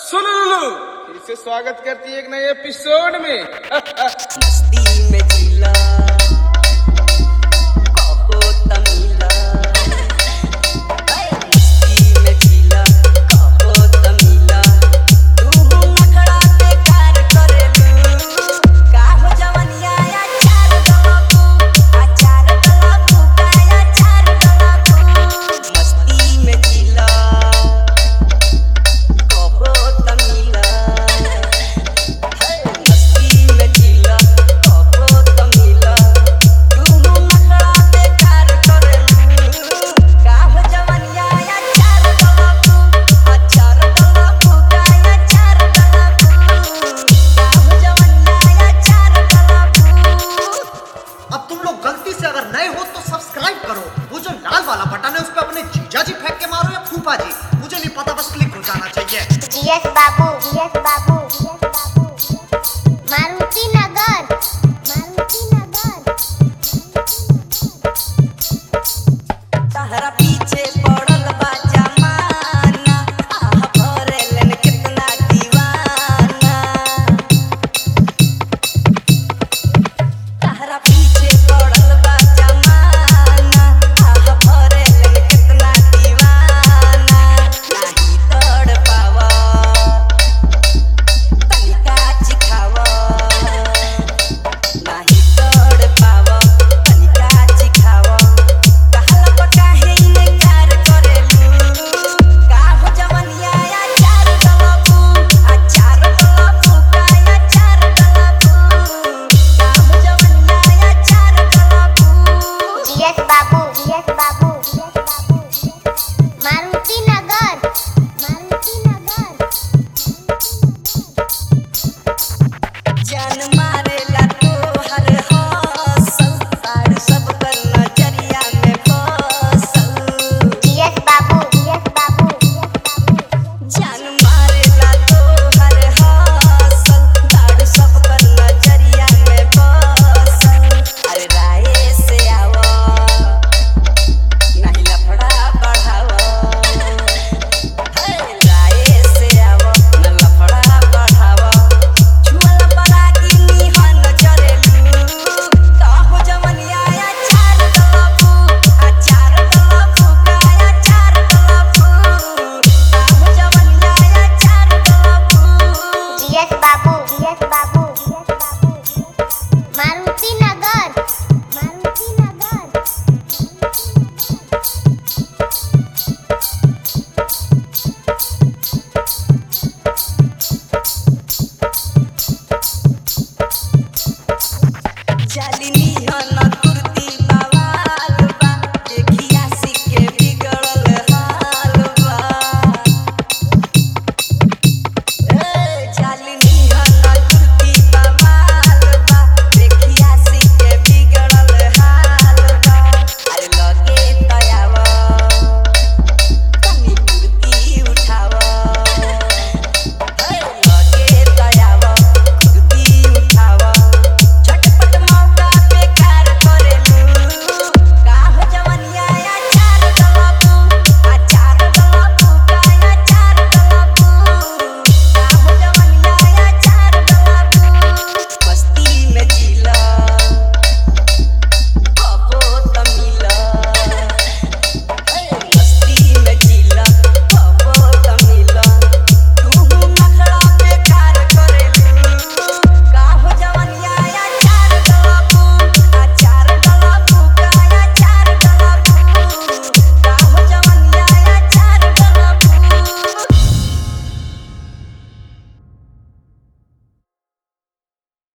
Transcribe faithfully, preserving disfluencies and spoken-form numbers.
सुन लुलु, फिर से स्वागत करती है एक नए एपिसोड में। मस्ती में जिला कहो तमिला, मस्ती में जिला कहो तमिला, तू नखड़ा पे कार करेलू, काहो जवनिया अचार गलाबू, अचार गलाबू का अचार गलाबू। मस्ती में जिला कहो तमिला, मस्ती में जिला कहो तमिला, तू नखड़ा पे कार करेलू, काहो जवनिया अचार गलाबू, अचार गलाबू का अचार गलाबू, काहो जवनिया अचार गलाबू। अब तुम लोग गलती से अगर नए हो तो सब्सक्राइब करो, वो जो लाल वाला बटन है उस पर अपने जीजा जी फेंक के मारो या फूफा जी, मुझे नहीं पता, बस क्लिक हो जाना चाहिए। जीएस बाबू जीएस बाबू